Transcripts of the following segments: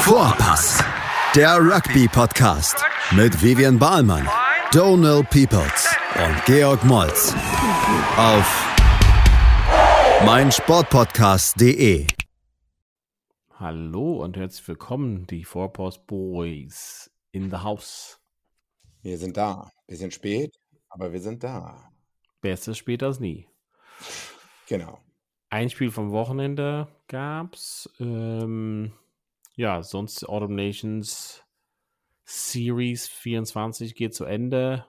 Vorpass, der Rugby-Podcast mit Vivian Bahlmann, Donald Peoples und Georg Moltz auf meinsportpodcast.de. Hallo und herzlich willkommen, die Vorpass Boys in the house. Wir sind da. Bisschen spät, aber wir sind da. Besser spät als nie. Genau. Ein Spiel vom Wochenende gab's. Sonst Autumn Nations Series 24 geht zu Ende.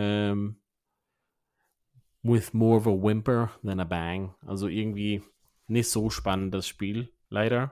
With more of a whimper than a bang. Also irgendwie nicht so spannendes Spiel, leider.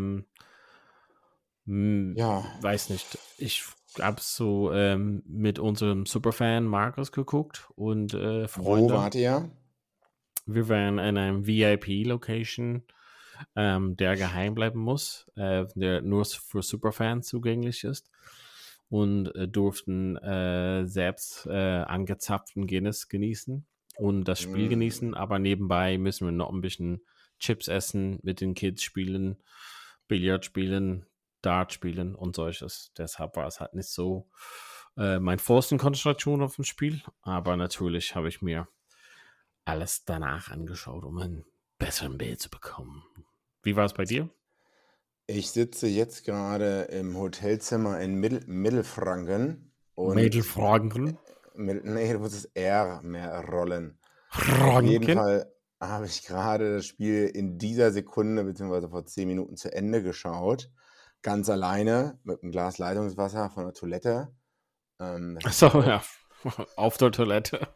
Weiß nicht. Ich hab's so mit unserem Superfan Markus geguckt und Freunde. Wo wart ihr? Wir waren in einem VIP-Location, der geheim bleiben muss, der nur für Superfans zugänglich ist und durften selbst angezapften Guinness genießen und das Spiel genießen, aber nebenbei müssen wir noch ein bisschen Chips essen, mit den Kids spielen, Billard spielen, Dart spielen und solches. Deshalb war es halt nicht so meine vollste Konzentration auf dem Spiel, aber natürlich habe ich mir alles danach angeschaut, um ein besseren Bild zu bekommen. Wie war es bei dir? Ich sitze jetzt gerade im Hotelzimmer in Mittelfranken. Mittelfranken? Nee, du musst das R mehr rollen. Franken? Auf jeden Fall habe ich gerade das Spiel in dieser Sekunde, beziehungsweise vor 10 Minuten zu Ende geschaut. Ganz alleine, mit einem Glas Leitungswasser von der Toilette. Achso, ja. Auf der Toilette.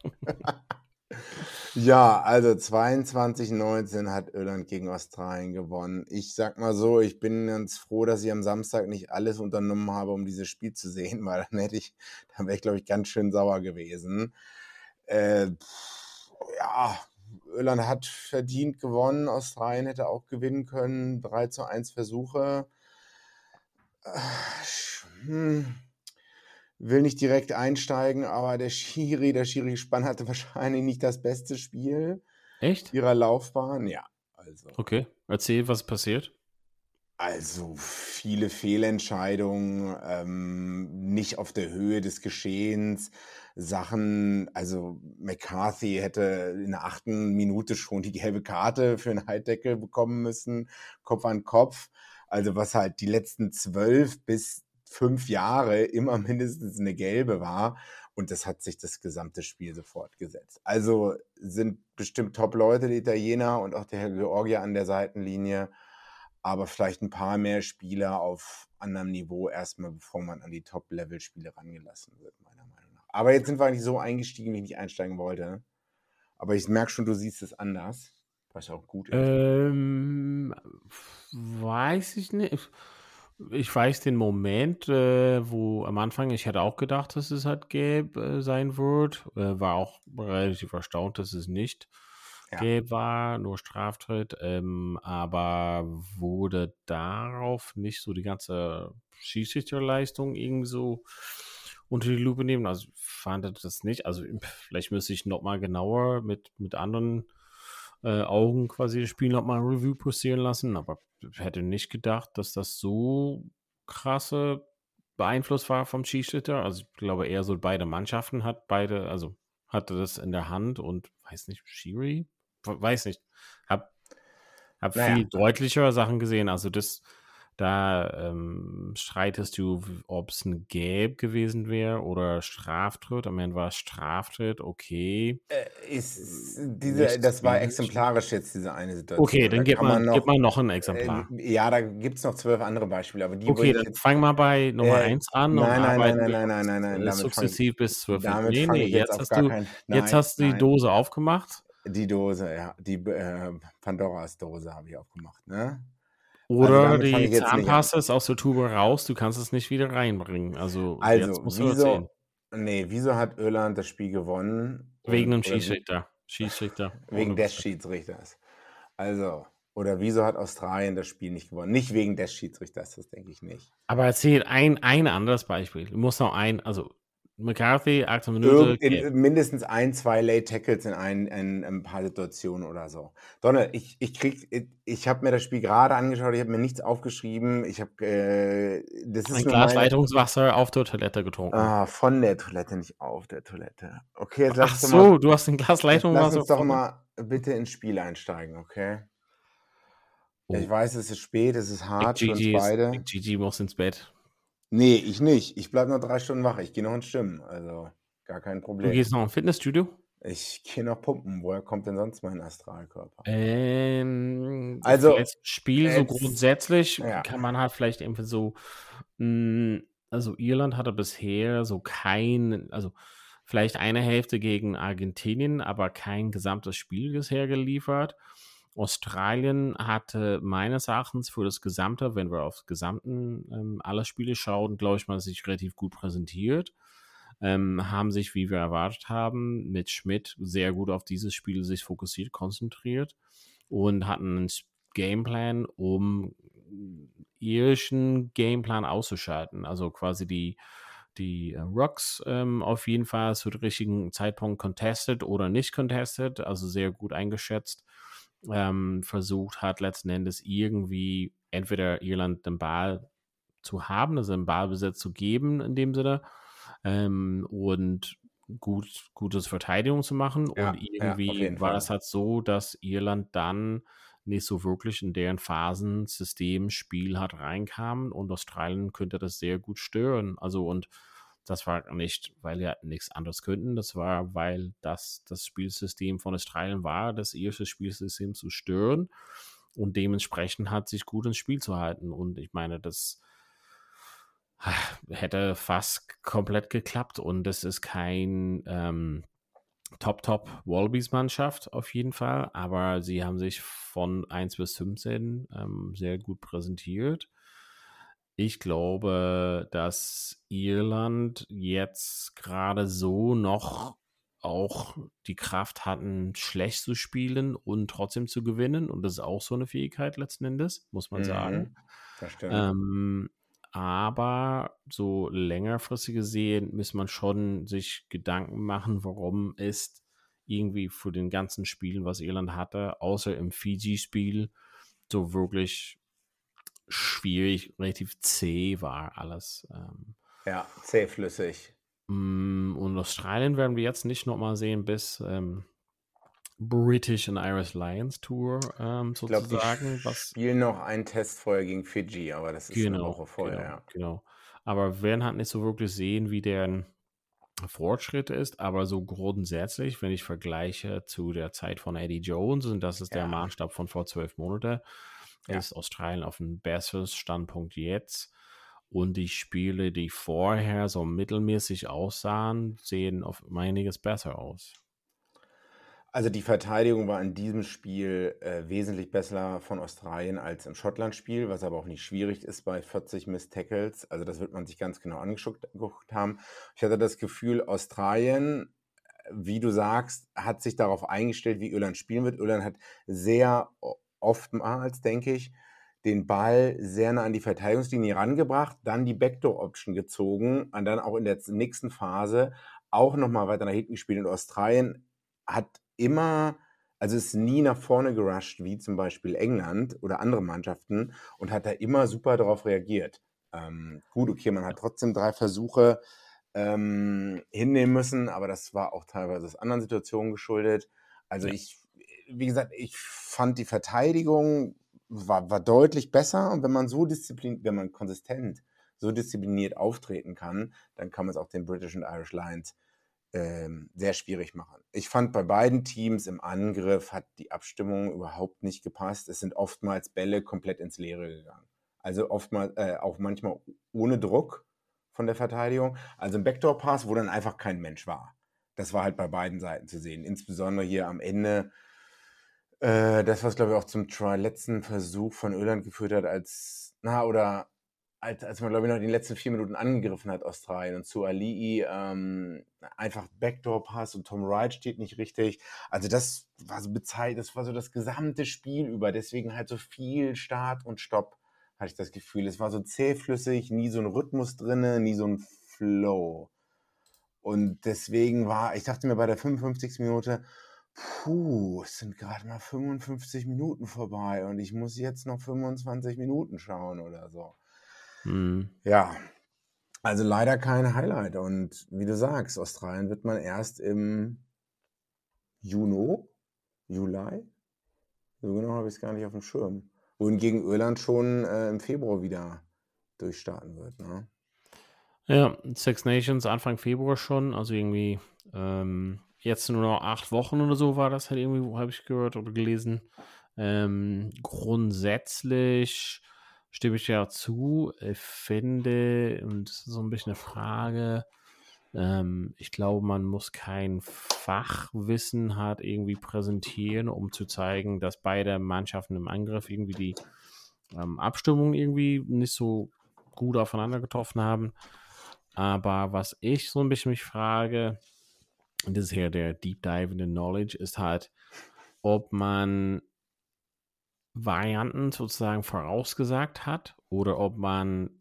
Ja, also 22:19 hat Irland gegen Australien gewonnen. Ich sag mal so, ich bin ganz froh, dass ich am Samstag nicht alles unternommen habe, um dieses Spiel zu sehen, weil dann wäre ich, glaube ich, ganz schön sauer gewesen. Irland hat verdient gewonnen, Australien hätte auch gewinnen können, 3:1 Versuche. Will nicht direkt einsteigen, aber der Schiri-Spann hatte wahrscheinlich nicht das beste Spiel Echt? ihrer Laufbahn. Ja, also. Okay, erzähl, was passiert. Also viele Fehlentscheidungen, nicht auf der Höhe des Geschehens, Sachen, also McCarthy hätte in der 8. Minute schon die gelbe Karte für einen Halbdeckel bekommen müssen, Kopf an Kopf. Also was halt die letzten 12 bis 5 Jahre immer mindestens eine gelbe war, und das hat sich das gesamte Spiel so fortgesetzt. Also sind bestimmt Top-Leute, die Italiener und auch der Georgier an der Seitenlinie, aber vielleicht ein paar mehr Spieler auf anderem Niveau erstmal, bevor man an die Top-Level-Spiele rangelassen wird, meiner Meinung nach. Aber jetzt sind wir eigentlich so eingestiegen, wie ich nicht einsteigen wollte. Aber ich merke schon, du siehst es anders, was auch gut ist. Weiß ich nicht. Ich weiß den Moment, wo am Anfang, ich hätte auch gedacht, dass es halt gelb sein wird. War auch relativ erstaunt, dass es nicht gelb war, nur Straftritt. Aber wurde darauf nicht so die ganze Schiedsrichterleistung irgendwie so unter die Lupe nehmen? Also ich fand das nicht. Also vielleicht müsste ich nochmal genauer mit anderen Augen quasi das Spiel nochmal Review passieren lassen, aber ich hätte nicht gedacht, dass das so krasse beeinflusst war vom Schiedsrichter. Also ich glaube eher so beide Mannschaften hatte das in der Hand und weiß nicht, Schiri? Weiß nicht. Hab viel deutlichere Sachen gesehen. Also da streitest du, ob es ein Gelb gewesen wäre oder Straftritt. Am Ende war es Straftritt, okay. Das war exemplarisch jetzt, diese eine Situation. Okay, dann gib mal noch ein Exemplar. Da gibt es noch 12 andere Beispiele. Aber okay, dann fang mal bei Nummer 1 an. Nein. Sukzessiv bis 12. Damit fange ich jetzt auf gar keinen... Jetzt hast du die Dose aufgemacht. Die Dose, ja. Die Pandoras Dose habe ich aufgemacht, ne? Oder also die Zahnpasta ist aus der Tube raus, du kannst es nicht wieder reinbringen. Also jetzt musst du erzählen. Wieso hat Irland das Spiel gewonnen? Wegen dem Schiedsrichter. Wegen des Schiedsrichters. Also, oder wieso hat Australien das Spiel nicht gewonnen? Nicht wegen des Schiedsrichters, das denke ich nicht. Aber erzähl ein anderes Beispiel. Du musst noch McCarthy, 18 Minuten. Mindestens 1-2 Late Tackles in ein paar Situationen oder so. Donald, ich habe mir das Spiel gerade angeschaut, ich habe mir nichts aufgeschrieben. Das ist Ein nur Glas Leitungswasser auf der Toilette getrunken. von der Toilette, nicht auf der Toilette. Okay, jetzt Ach so, du hast ein Glas lass Leitungswasser uns doch vor dir? mal bitte ins Spiel einsteigen, okay? Ich Oh, weiß, es ist spät, es ist Big hart für uns beide. Big Gigi muss ins Bett. Nee, ich nicht. Ich bleibe noch 3 Stunden wach. Ich gehe noch ins Schwimmen. Also gar kein Du Problem. gehst noch ins Fitnessstudio? Ich gehe noch pumpen. Woher kommt denn sonst mein Astralkörper? Also, Also, Spiel so grundsätzlich ja. kann man halt vielleicht irgendwie so, also Irland hatte bisher also vielleicht eine Hälfte gegen Argentinien, aber kein gesamtes Spiel bisher geliefert. Australien hatte meines Erachtens für das Gesamte, wenn wir auf gesamten alle Spiele schauen, glaube ich mal, sich relativ gut präsentiert. Haben sich, wie wir erwartet haben, mit Schmidt sehr gut auf dieses Spiel sich fokussiert, konzentriert und hatten einen Gameplan, um irischen Gameplan auszuschalten. Also quasi die Rocks auf jeden Fall zu dem richtigen Zeitpunkt contested oder nicht contested, also sehr gut eingeschätzt. Versucht hat letzten Endes irgendwie entweder Irland den Ball zu haben, also einen Ballbesitz zu geben in dem Sinne und gutes Verteidigung zu machen. Ja, Und ja, auf irgendwie jeden war Fall. das halt so, dass Irland dann nicht so wirklich in deren Phasensystem-Spiel halt reinkam und Australien könnte das sehr gut stören. Also und das war nicht, weil sie halt nichts anderes könnten, das war, weil das Spielsystem von Australien war, das irische Spielsystem zu stören und dementsprechend hat sich gut ins Spiel zu halten. Und ich meine, das hätte fast komplett geklappt und das ist kein Top Wallabies-Mannschaft auf jeden Fall, aber sie haben sich von 1 bis 15 sehr gut präsentiert. Ich glaube, dass Irland jetzt gerade so noch auch die Kraft hatten, schlecht zu spielen und trotzdem zu gewinnen. Und das ist auch so eine Fähigkeit letzten Endes, muss man sagen. Das stimmt. Aber so längerfristig gesehen muss man schon sich Gedanken machen, warum ist irgendwie für den ganzen Spielen, was Irland hatte, außer im Fiji-Spiel, so wirklich schwierig, relativ zäh war alles. Ja, zähflüssig. Und Australien werden wir jetzt nicht nochmal sehen bis British and Irish Lions Tour Ich glaube, die sozusagen. spielen noch einen Test vorher gegen Fidschi, aber das ist eine Woche vorher. Genau. Aber wir werden halt nicht so wirklich sehen, wie deren Fortschritt ist, aber so grundsätzlich, wenn ich vergleiche zu der Zeit von Eddie Jones, und das ist der Maßstab von vor 12 Monaten, ist Australien auf einem besseren Standpunkt jetzt. Und die Spiele, die vorher so mittelmäßig aussahen, sehen auf einiges besser aus. Also die Verteidigung war in diesem Spiel wesentlich besser von Australien als im Schottland-Spiel, was aber auch nicht schwierig ist bei 40 Missed Tackles. Also das wird man sich ganz genau angeguckt haben. Ich hatte das Gefühl, Australien, wie du sagst, hat sich darauf eingestellt, wie Irland spielen wird. Irland hat sehr oftmals, denke ich, den Ball sehr nah an die Verteidigungslinie rangebracht, dann die Backdoor-Option gezogen und dann auch in der nächsten Phase auch nochmal weiter nach hinten gespielt. Und Australien hat immer, also ist nie nach vorne gerusht, wie zum Beispiel England oder andere Mannschaften und hat da immer super darauf reagiert. Gut, okay, man hat trotzdem 3 Versuche hinnehmen müssen, aber das war auch teilweise aus anderen Situationen geschuldet. Also wie gesagt, ich fand die Verteidigung war deutlich besser und wenn man konsistent so diszipliniert auftreten kann, dann kann man es auch den British and Irish Lions sehr schwierig machen. Ich fand, bei beiden Teams im Angriff hat die Abstimmung überhaupt nicht gepasst. Es sind oftmals Bälle komplett ins Leere gegangen. Also oftmals auch manchmal ohne Druck von der Verteidigung. Also ein Backdoor-Pass, wo dann einfach kein Mensch war. Das war halt bei beiden Seiten zu sehen. Insbesondere hier am Ende, das, was glaube ich auch zum letzten Versuch von Irland geführt hat, als man, glaube ich, noch die letzten 4 Minuten angegriffen hat, Australien, und zu Ali'i einfach Backdoor-Pass und Tom Wright steht nicht richtig. Also das war so das gesamte Spiel über, deswegen halt so viel Start und Stopp, hatte ich das Gefühl. Es war so zähflüssig, nie so ein Rhythmus drin, nie so ein Flow. Und deswegen ich dachte mir bei der 55. Minute, es sind gerade mal 55 Minuten vorbei und ich muss jetzt noch 25 Minuten schauen oder so. Ja, also leider kein Highlight. Und wie du sagst, Australien wird man erst im Juli, so genau habe ich es gar nicht auf dem Schirm, wohingegen Irland schon im Februar wieder durchstarten wird, ne? Ja, Six Nations Anfang Februar schon, also irgendwie jetzt nur noch 8 Wochen oder so war das halt irgendwie, habe ich gehört oder gelesen. Grundsätzlich stimme ich ja zu. Ich finde, und das ist so ein bisschen eine Frage, ich glaube, man muss kein Fachwissen halt irgendwie präsentieren, um zu zeigen, dass beide Mannschaften im Angriff irgendwie die Abstimmung irgendwie nicht so gut aufeinander getroffen haben. Aber was ich so ein bisschen mich frage, und das ist hier der Deep Dive in the Knowledge, ist halt, ob man Varianten sozusagen vorausgesagt hat oder ob man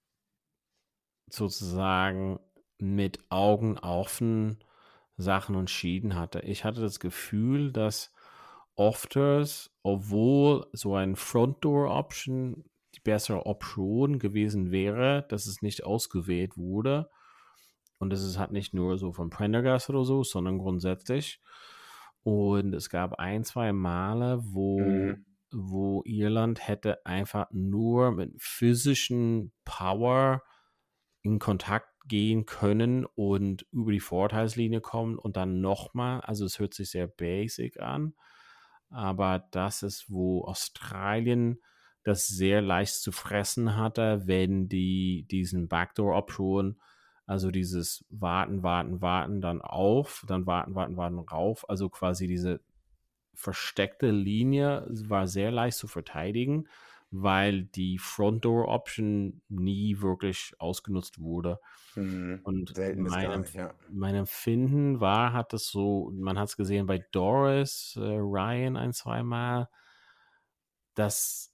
sozusagen mit Augen offen Sachen entschieden hatte. Ich hatte das Gefühl, dass ofters, obwohl so ein Front Door Option die bessere Option gewesen wäre, dass es nicht ausgewählt wurde. Und das ist halt nicht nur so von Prendergast oder so, sondern grundsätzlich. Und es gab 1, 2 Male, wo Irland hätte einfach nur mit physischen Power in Kontakt gehen können und über die Vorteilslinie kommen und dann nochmal, also es hört sich sehr basic an, aber das ist, wo Australien das sehr leicht zu fressen hatte, wenn die diesen Backdoor-Option, also dieses Warten, dann auf, dann warten, rauf, also quasi diese versteckte Linie war sehr leicht zu verteidigen, weil die Front Door Option nie wirklich ausgenutzt wurde. Und Selten bis gar nicht, ja. mein Empfinden war, hat es so, man hat es gesehen bei Doris, Ryan 1, 2 Mal, dass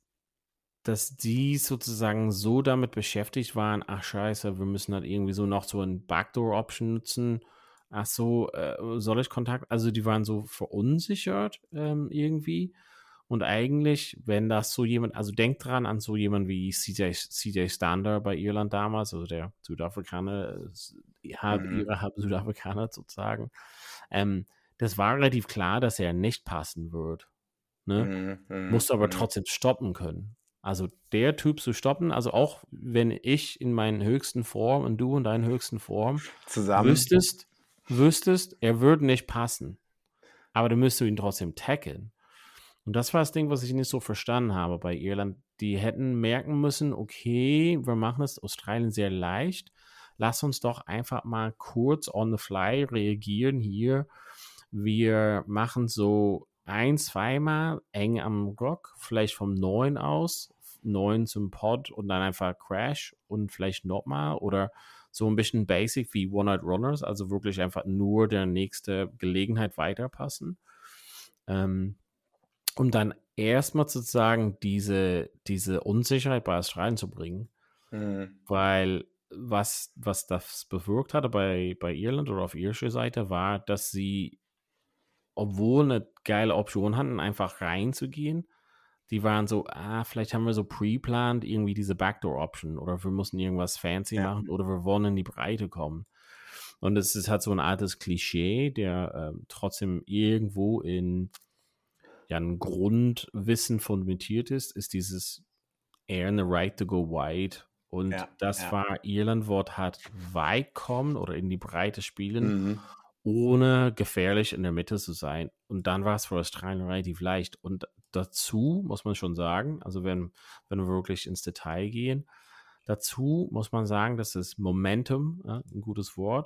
die sozusagen so damit beschäftigt waren, ach scheiße, wir müssen halt irgendwie so noch so ein Backdoor-Option nutzen. Ach so, soll ich Kontakt? Also die waren so verunsichert irgendwie. Und eigentlich, wenn das so jemand, also denkt dran an so jemand wie CJ Stander bei Irland damals, also der Südafrikaner, halb Südafrikaner sozusagen. Das war relativ klar, dass er nicht passen wird. Ne? Musste aber trotzdem stoppen können. Also der Typ zu stoppen, also auch wenn ich in meinen höchsten Form und du in deinen höchsten Form Zusammen. wüsstest, er würde nicht passen. Aber du müsstest ihn trotzdem tackeln. Und das war das Ding, was ich nicht so verstanden habe bei Irland. Die hätten merken müssen, okay, wir machen es Australien sehr leicht. Lass uns doch einfach mal kurz on the fly reagieren hier. Wir machen so 1, 2 Mal eng am Rock, vielleicht vom 9 aus, 9 zum Pod und dann einfach Crash und vielleicht nochmal oder so ein bisschen basic wie One-Night Runners, also wirklich einfach nur der nächste Gelegenheit weiterpassen. Um dann erstmal sozusagen diese Unsicherheit bei Australien zu bringen, weil was das bewirkt hatte bei Irland oder auf irischer Seite war, dass sie, obwohl eine geile Option hatten, einfach reinzugehen, die waren so, vielleicht haben wir so pre-planned irgendwie diese Backdoor-Option oder wir müssen irgendwas fancy machen oder wir wollen in die Breite kommen. Und es ist halt so ein altes Klischee, der trotzdem irgendwo in ein Grundwissen fundamentiert ist dieses earn the right to go wide. Und das war Irland, wird halt weit kommen oder in die Breite spielen, ohne gefährlich in der Mitte zu sein. Und dann war es für Australien relativ leicht. Und dazu muss man schon sagen, also wenn wir wirklich ins Detail gehen, dazu muss man sagen, dass das Momentum, ein gutes Wort,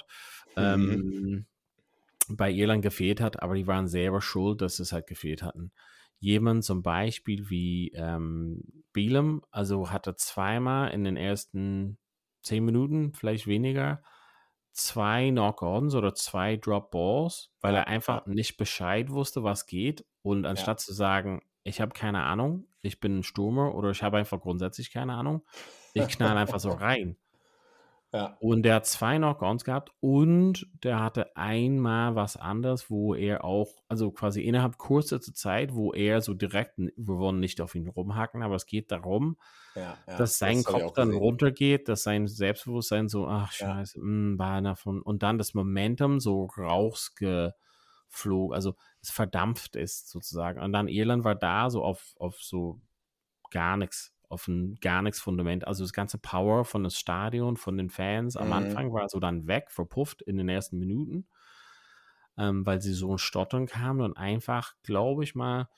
bei Irland gefehlt hat, aber die waren selber schuld, dass es halt gefehlt hatten. Jemand zum Beispiel wie Bielem, also hatte zweimal in den ersten 10 Minuten, vielleicht weniger, 2 Knock-Ons oder 2 Drop-Balls, weil er einfach nicht Bescheid wusste, was geht. Und anstatt zu sagen, ich habe keine Ahnung, ich bin ein Stürmer oder ich habe einfach grundsätzlich keine Ahnung, ich knall einfach so rein. Ja. Und der hat 2 Knock-ons gehabt und der hatte einmal was anderes, wo er auch, also quasi innerhalb kurzer Zeit, wo er so direkt, wir wollen nicht auf ihn rumhacken, aber es geht darum, Ja, dass sein das habe ich Kopf auch dann gesehen. runtergeht, dass sein Selbstbewusstsein so, ach Ja. scheiße, war davon, und dann das Momentum so rausgeflogen, also es verdampft ist sozusagen. Und dann Irland war da so auf so gar nichts, auf ein gar nichts Fundament. Also das ganze Power von das Stadion, von den Fans am Anfang war so dann weg, verpufft in den ersten Minuten, weil sie so ein Stottern kamen und einfach, glaube ich mal,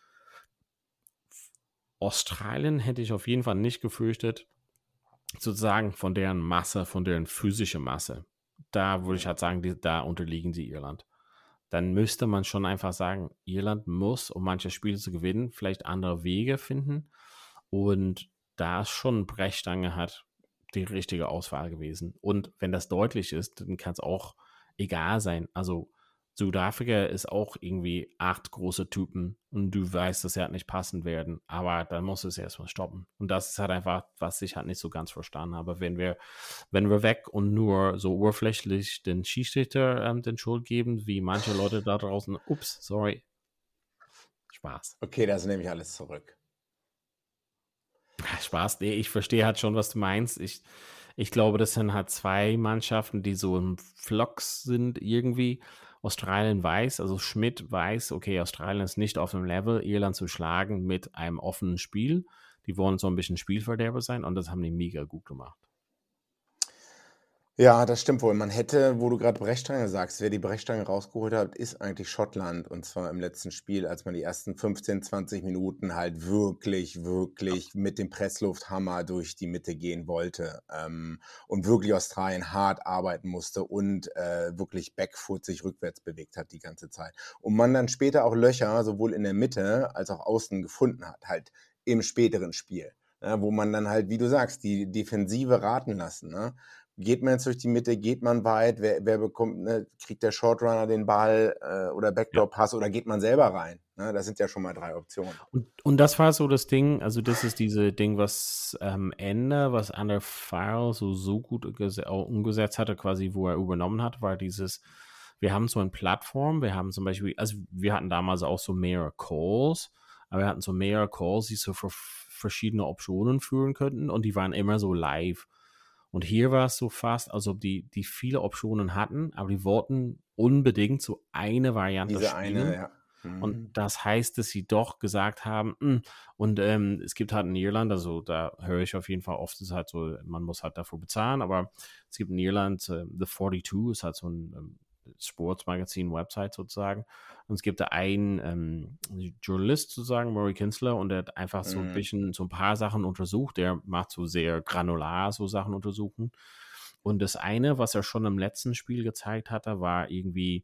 Australien hätte ich auf jeden Fall nicht gefürchtet, sozusagen von deren Masse, von deren physische Masse. Da würde ich halt sagen, da unterliegen sie Irland. Dann müsste man schon einfach sagen, Irland muss, um manche Spiele zu gewinnen, vielleicht andere Wege finden. Und da es schon Brechstange hat, die richtige Auswahl gewesen. Und wenn das deutlich ist, dann kann es auch egal sein. Also Südafrika ist auch irgendwie 8 große Typen und du weißt, dass sie halt nicht passend werden, aber dann musst du es erstmal stoppen. Und das ist halt einfach, was ich halt nicht so ganz verstanden habe. Wenn wir weg und nur so oberflächlich den Schiedsrichter den Schuld geben, wie manche Leute da draußen, ups, sorry, Spaß. Okay, das nehme ich alles zurück. Spaß, nee, ich verstehe halt schon, was du meinst. Ich glaube, das sind halt 2 Mannschaften, die so im Flux sind irgendwie. Australien weiß, also Schmidt weiß, okay, Australien ist nicht auf dem Level, Irland zu schlagen mit einem offenen Spiel. Die wollen so ein bisschen Spielverderber sein und das haben die mega gut gemacht. Ja, das stimmt wohl. Man hätte, wo du gerade Brechstange sagst, wer die Brechstange rausgeholt hat, ist eigentlich Schottland. Und zwar im letzten Spiel, als man die ersten 15, 20 Minuten halt wirklich mit dem Presslufthammer durch die Mitte gehen wollte. Und wirklich Australien hart arbeiten musste und wirklich Backfoot sich rückwärts bewegt hat die ganze Zeit. Und man dann später auch Löcher sowohl in der Mitte als auch außen gefunden hat, halt im späteren Spiel. Ne, wo man dann halt, wie du sagst, die Defensive raten lassen, ne? Geht man jetzt durch die Mitte, geht man weit, wer bekommt, ne, kriegt der Shortrunner den Ball oder Backdoor-Pass oder geht man selber rein? Ne? Das sind ja schon mal 3 Optionen. Und das war so das Ding, also das ist diese Ding, was am Ende, was Under Farrell so gut umgesetzt hatte, quasi, wo er übernommen hat, war dieses, wir haben so eine Plattform, wir haben zum Beispiel, also wir hatten damals auch so mehrere Calls, aber wir hatten so mehrere Calls, die so für verschiedene Optionen führen könnten und die waren immer so live. Und hier war es so fast, als ob die viele Optionen hatten, aber die wollten unbedingt so eine Variante Diese spielen. eine, ja. Und das heißt, dass sie doch gesagt haben, und es gibt halt in Irland, also da höre ich auf jeden Fall oft, ist halt so, man muss halt dafür bezahlen, aber es gibt in Irland, The 42 ist halt so ein Sportsmagazin-Website sozusagen. Und es gibt da einen Journalist sozusagen, Murray Kinsler, und der hat einfach so ein bisschen, so ein paar Sachen untersucht. Der macht so sehr granular so Sachen untersuchen. Und das eine, was er schon im letzten Spiel gezeigt hatte, war irgendwie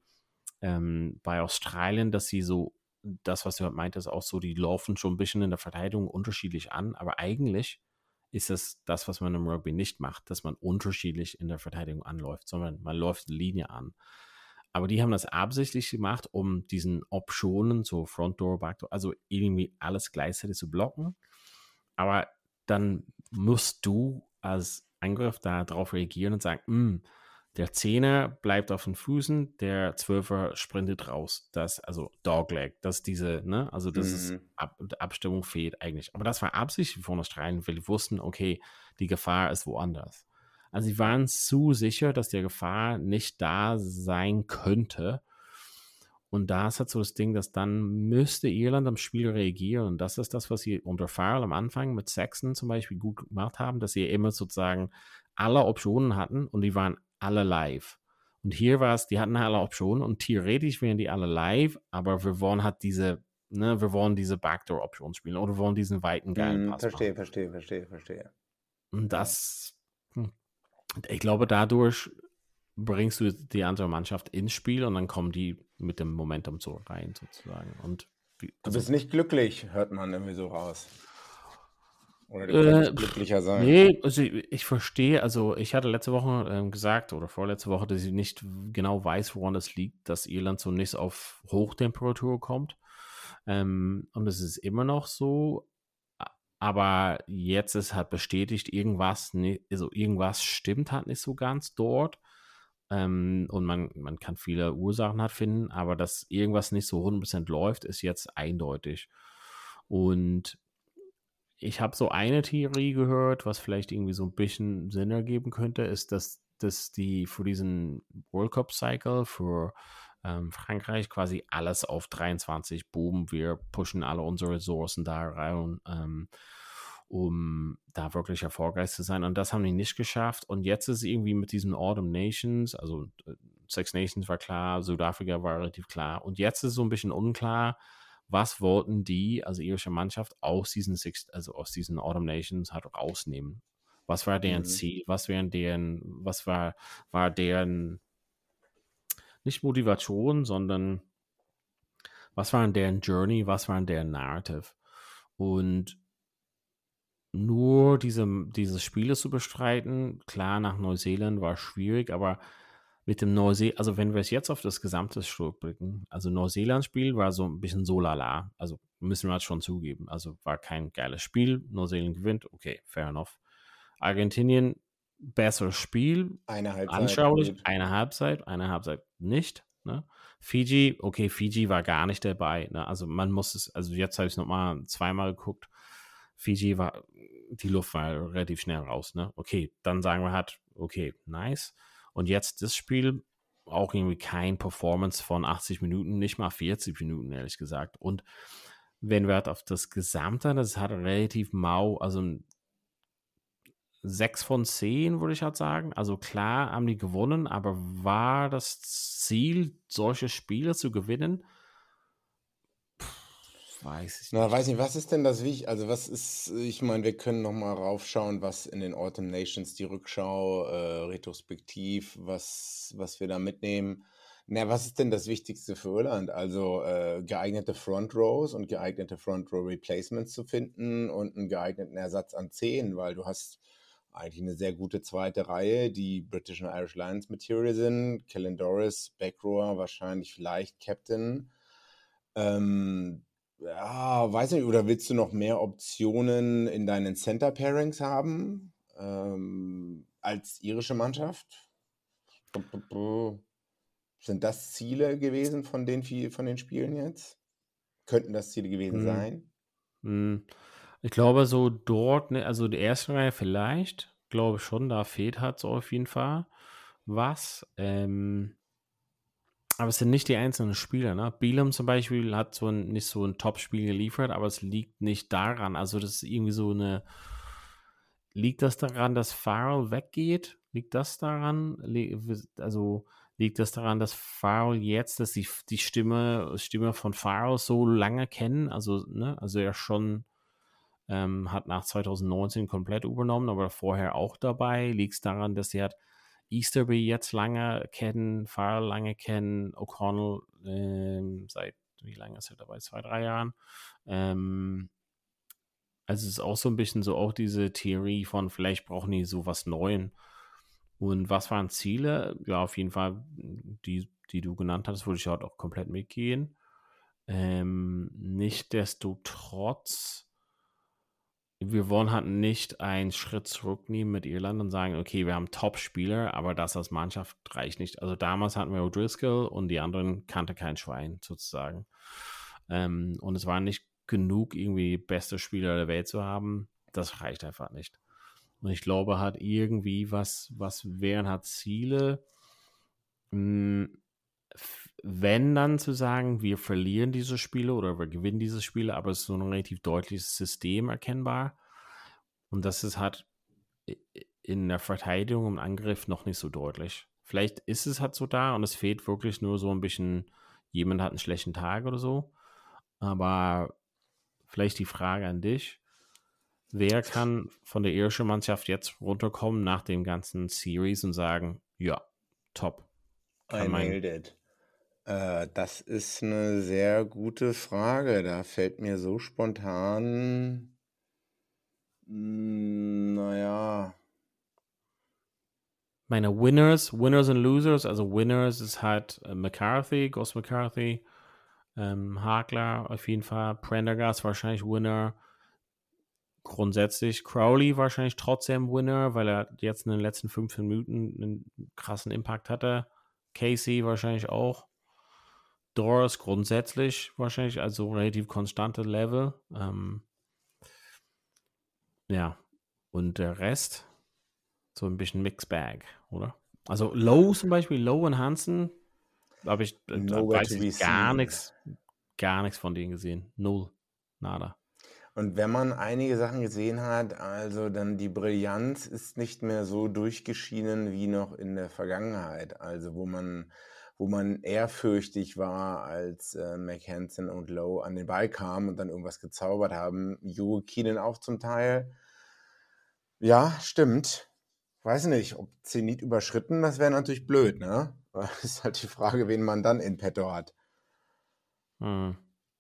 bei Australien, dass sie so, das, was du halt meintest, auch so, die laufen schon ein bisschen in der Verteidigung unterschiedlich an, aber eigentlich ist es das, was man im Rugby nicht macht, dass man unterschiedlich in der Verteidigung anläuft, sondern man läuft eine Linie an. Aber die haben das absichtlich gemacht, um diesen Optionen, so Front Door, Back Door, also irgendwie alles gleichzeitig zu blocken. Aber dann musst du als Angriff da drauf reagieren und sagen, der 10er bleibt auf den Füßen, der 12er sprintet raus. Das, also Dogleg, das ist diese, ne, also das ist, Abstimmung fehlt eigentlich. Aber das war absichtlich von Australien, weil die wussten, okay, die Gefahr ist woanders. Also sie waren zu sicher, dass die Gefahr nicht da sein könnte. Und da ist halt so das Ding, dass dann müsste Irland am Spiel reagieren. Und das ist das, was sie unter Farrell am Anfang mit Sexton zum Beispiel gut gemacht haben, dass sie immer sozusagen alle Optionen hatten und die waren alle live. Und hier war es, die hatten alle Optionen und theoretisch wären die alle live, aber wir wollen halt diese, ne, wir wollen diese Backdoor-Option spielen oder wir wollen diesen weiten geilen Pass machen. Verstehe. Und das, ich glaube, dadurch bringst du die andere Mannschaft ins Spiel und dann kommen die mit dem Momentum so rein sozusagen. Und du bist nicht glücklich, hört man irgendwie so raus. Oder du könntest glücklicher sein. Nee, also ich verstehe, also ich hatte letzte Woche gesagt oder vorletzte Woche, dass ich nicht genau weiß, woran das liegt, dass Irland so nicht auf Hochtemperatur kommt. Und es ist immer noch so, Aber jetzt ist halt bestätigt, irgendwas stimmt halt nicht so ganz dort. Und man kann viele Ursachen halt finden, aber dass irgendwas nicht so 100% läuft, ist jetzt eindeutig. Und ich habe so eine Theorie gehört, was vielleicht irgendwie so ein bisschen Sinn ergeben könnte, ist, dass die für diesen World Cup Cycle für Frankreich quasi alles auf 23, boom, wir pushen alle unsere Ressourcen da rein, um da wirklich erfolgreich zu sein. Und das haben die nicht geschafft. Und jetzt ist irgendwie mit diesen Autumn Nations, also Six Nations war klar, Südafrika war relativ klar. Und jetzt ist so ein bisschen unklar, was wollten die, also irische Mannschaft, aus diesen Autumn Nations halt rausnehmen. Was war deren Ziel? Was war deren nicht Motivation, sondern was war deren Journey, was war deren Narrative? Und nur diese Spiele zu bestreiten, klar, nach Neuseeland war schwierig, aber mit dem also wenn wir es jetzt auf das gesamte zurückblicken, also Neuseeland-Spiel war so ein bisschen so lala, also müssen wir halt schon zugeben, also war kein geiles Spiel, Neuseeland gewinnt, okay, fair enough. Argentinien, besseres Spiel, Eine Halbzeit. anschaulich, Gut. eine Halbzeit nicht, ne? Fiji war gar nicht dabei, ne? Also man muss es, also jetzt habe ich es nochmal zweimal geguckt, Fiji die Luft war relativ schnell raus, ne? Okay, dann sagen wir halt, okay, nice. Und jetzt das Spiel, auch irgendwie kein Performance von 80 Minuten, nicht mal 40 Minuten, ehrlich gesagt. Und wenn wir halt auf das Gesamte, das hat relativ mau, also 6 von 10, würde ich halt sagen. Also klar haben die gewonnen, aber war das Ziel, solche Spiele zu gewinnen? Weiß ich nicht. Weiß nicht, was ist denn das Wichtige? Also was ist, ich meine, wir können nochmal raufschauen, was in den Autumn Nations, die Rückschau, retrospektiv, was wir da mitnehmen. Was ist denn das Wichtigste für Irland? Also geeignete Front Rows und geeignete Front Row Replacements zu finden und einen geeigneten Ersatz an 10, weil du hast eigentlich eine sehr gute zweite Reihe, die British und Irish Lions Material sind. Kellen Doris, Backrower, wahrscheinlich vielleicht Captain. Weiß nicht, oder willst du noch mehr Optionen in deinen Center Pairings haben als irische Mannschaft? Sind das Ziele gewesen von den Spielen jetzt? Könnten das Ziele gewesen sein? Ich glaube, so dort, ne, also die erste Reihe vielleicht, glaube schon, da fehlt halt so auf jeden Fall was. Aber es sind nicht die einzelnen Spieler, ne? Bielem zum Beispiel hat nicht so ein Top-Spiel geliefert, aber es liegt nicht daran. Also das ist irgendwie so liegt das daran, dass Farrell weggeht? Liegt das daran? Liegt das daran, dass Farrell jetzt, dass die Stimme von Farrell so lange kennen? Also, ne? Also er schon hat nach 2019 komplett übernommen, aber vorher auch dabei. Liegt es daran, dass sie hat Easterby jetzt lange kennen, Farrell lange kennen, O'Connell seit, wie lange ist er dabei? 2-3 Jahren. Also es ist auch so ein bisschen so auch diese Theorie von, vielleicht brauchen die so was Neues. Und was waren Ziele? Ja, auf jeden Fall, die du genannt hast, würde ich halt auch komplett mitgehen. Nichtsdestotrotz, wir wollen halt nicht einen Schritt zurücknehmen mit Irland und sagen, okay, wir haben Top-Spieler, aber das als Mannschaft reicht nicht. Also damals hatten wir O'Driscoll und die anderen kannte kein Schwein sozusagen. Und es war nicht genug, irgendwie beste Spieler der Welt zu haben. Das reicht einfach nicht. Und ich glaube halt irgendwie, was wären halt Ziele, wenn dann zu sagen, wir verlieren diese Spiele oder wir gewinnen diese Spiele, aber es ist so ein relativ deutliches System erkennbar. Und das ist halt in der Verteidigung und Angriff noch nicht so deutlich. Vielleicht ist es halt so da und es fehlt wirklich nur so ein bisschen, jemand hat einen schlechten Tag oder so. Aber vielleicht die Frage an dich, wer kann von der irischen Mannschaft jetzt runterkommen nach dem ganzen Series und sagen, ja, top. I nailed it. Das ist eine sehr gute Frage. Da fällt mir so spontan, Meine Winners and Losers, also Winners ist halt McCarthy, Gus McCarthy, Hakler auf jeden Fall, Prendergast wahrscheinlich Winner, grundsätzlich Crowley wahrscheinlich trotzdem Winner, weil er jetzt in den letzten 15 Minuten einen krassen Impact hatte. Casey wahrscheinlich auch. Doris grundsätzlich wahrscheinlich, also relativ konstante Level. Ja, und der Rest so ein bisschen Mixed Bag, oder? Also Lowe zum Beispiel, Lowe und Hansen, da Nowhere weiß to be ich gar seen. nichts von denen gesehen. Null. Nada. Und wenn man einige Sachen gesehen hat, also dann die Brillanz ist nicht mehr so durchgeschienen wie noch in der Vergangenheit. Also wo man ehrfürchtig war, als McHanson und Lowe an den Ball kamen und dann irgendwas gezaubert haben. Joe Keenan auch zum Teil. Ja, stimmt. Weiß nicht, ob Zenit überschritten, das wäre natürlich blöd, ne? Ist halt die Frage, wen man dann in petto hat. Hm.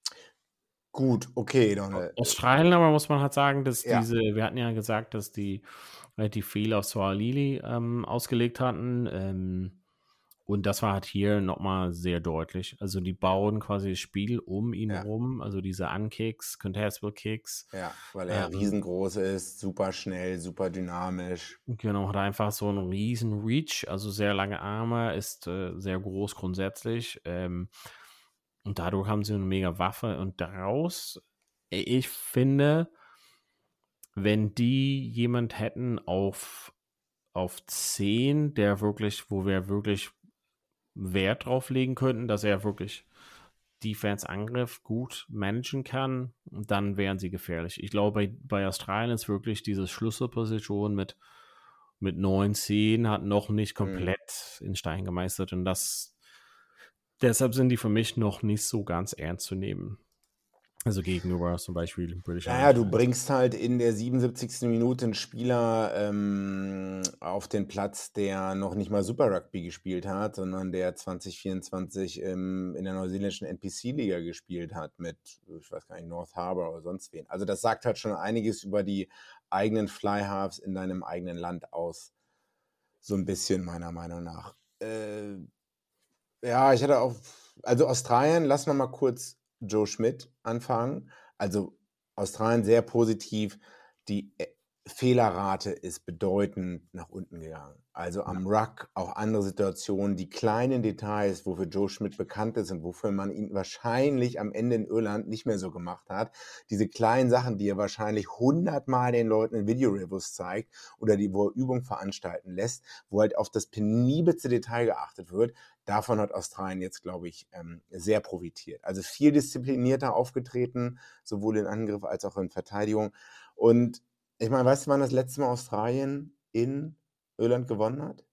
Gut, okay, Donald. Australien aber muss man halt sagen, dass Ja, wir hatten ja gesagt, dass die viel auf Swahili ausgelegt hatten. Und das war halt hier nochmal sehr deutlich. Also die bauen quasi das Spiel um ihn ja, rum, also diese Unkicks, Contestable Kicks. ja, weil er riesengroß ist, super schnell, super dynamisch. Genau, hat einfach so einen riesen Reach, also sehr lange Arme, ist sehr groß grundsätzlich. Und dadurch haben sie eine mega Waffe. Und daraus, ich finde, wenn die jemand hätten auf 10, wo wir wirklich Wert drauf legen könnten, dass er wirklich Defense-Angriff gut managen kann, dann wären sie gefährlich. Ich glaube, bei Australien ist wirklich diese Schlüsselposition mit 9, 10 hat noch nicht komplett in Stein gemeistert und deshalb sind die für mich noch nicht so ganz ernst zu nehmen. Also gegenüber zum Beispiel British Naja, du Isles. bringst halt in der 77. Minute einen Spieler auf den Platz, der noch nicht mal Super Rugby gespielt hat, sondern der 2024 in der neuseeländischen NPC-Liga gespielt hat mit, ich weiß gar nicht, North Harbour oder sonst wen. Also das sagt halt schon einiges über die eigenen Fly-Halves in deinem eigenen Land aus. So ein bisschen, meiner Meinung nach. Ja, ich hatte auch, also Australien, lass noch mal kurz Joe Schmidt anfangen. Also Australien sehr positiv. Die Fehlerrate ist bedeutend nach unten gegangen. Also am Ruck, auch andere Situationen, die kleinen Details, wofür Joe Schmidt bekannt ist und wofür man ihn wahrscheinlich am Ende in Irland nicht mehr so gemacht hat. Diese kleinen Sachen, die er wahrscheinlich 100-mal den Leuten in Videoreviews zeigt oder wo er Übungen veranstalten lässt, wo halt auf das penibelste Detail geachtet wird. Davon hat Australien jetzt, glaube ich, sehr profitiert. Also viel disziplinierter aufgetreten, sowohl in Angriff als auch in Verteidigung. Und ich meine, weißt du, wann das letzte Mal Australien in Irland gewonnen hat?